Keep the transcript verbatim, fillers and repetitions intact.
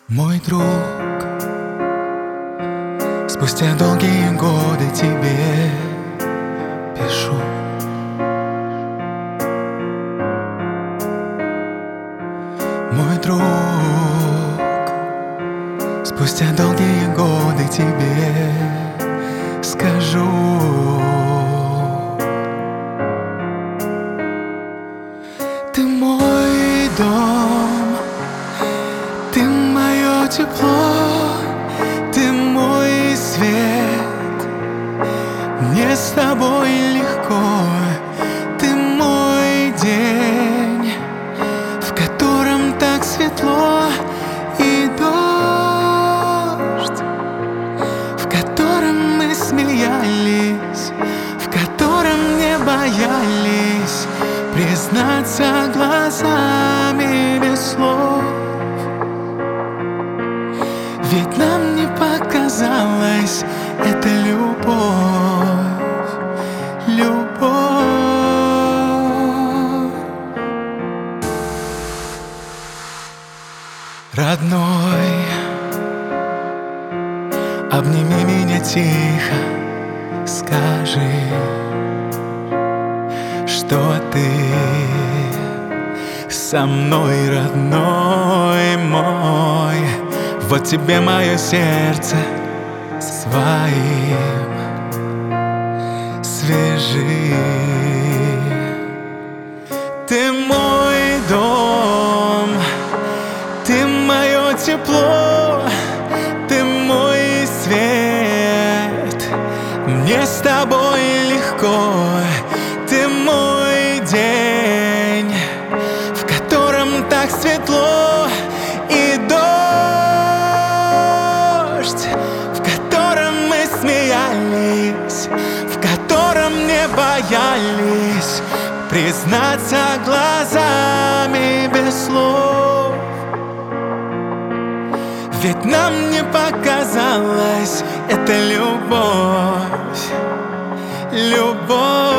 Мой друг, спустя долгие годы тебе пишу. Мой друг, спустя долгие годы тебе скажу. Ты мой дом, ты мое тепло, ты мой свет. Мне с тобой легко. Ты мой день, в котором так светло, и дождь, в котором мы смеялись, в котором не боялись признаться глазами без слов. Ведь нам не показалось, это любовь, любовь. Родной, обними меня тихо, скажи, что ты со мной, родной мой. Вот тебе мое сердце своим свяжи. Ты мой дом, ты мое тепло, ты мой свет. Мне с тобой легко. Ты мой день, в котором так светло, и дождь, в котором мы смеялись, в котором не боялись признаться глазами без слов. Ведь нам не показалось, это любовь, любовь.